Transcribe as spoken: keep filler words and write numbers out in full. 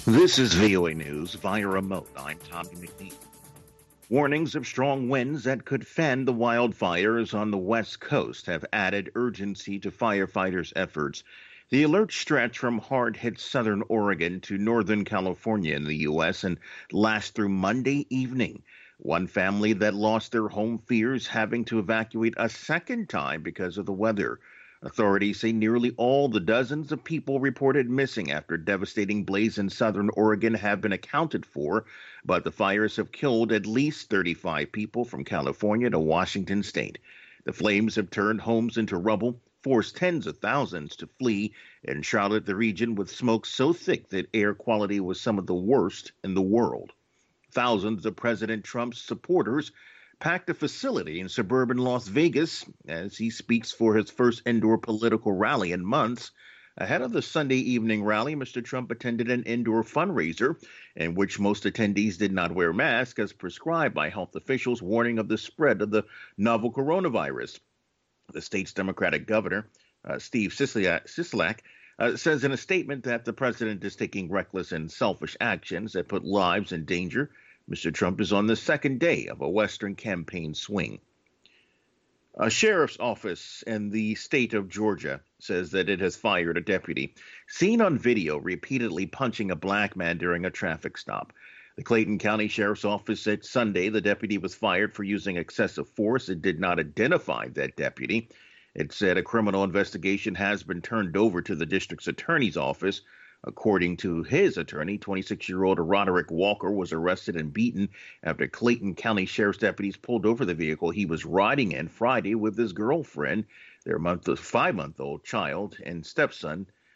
This is V O A News via remote. I'm Tommy McNeil. Warnings of strong winds that could fan the wildfires on the West Coast have added urgency to firefighters' efforts. The alerts stretch from hard-hit southern Oregon to northern California in the U S and last through Monday evening. One family that lost their home fears having to evacuate a second time because of the weather. Authorities say nearly all the dozens of people reported missing after devastating blaze in southern Oregon have been accounted for, but the fires have killed at least thirty-five people from California to Washington state. The flames have turned homes into rubble, forced tens of thousands to flee, and shrouded the region with smoke so thick that air quality was some of the worst in the world. Thousands of President Trump's supporters packed a facility in suburban Las Vegas as he speaks for his first indoor political rally in months. Ahead of the Sunday evening rally, Mister Trump attended an indoor fundraiser in which most attendees did not wear masks as prescribed by health officials warning of the spread of the novel coronavirus. The state's Democratic governor, uh, Steve Sisolak, uh, says in a statement that the president is taking reckless and selfish actions that put lives in danger. Mister Trump is on the second day of a Western campaign swing. A sheriff's office in the state of Georgia says that it has fired a deputy seen on video repeatedly punching a black man during a traffic stop. The Clayton County Sheriff's Office said Sunday the deputy was fired for using excessive force. It did not identify that deputy. It said a criminal investigation has been turned over to the district's attorney's office. According to his attorney, twenty-six-year-old Roderick Walker was arrested and beaten after Clayton County Sheriff's deputies pulled over the vehicle he was riding in Friday with his girlfriend, their month, five-month-old child, and stepson,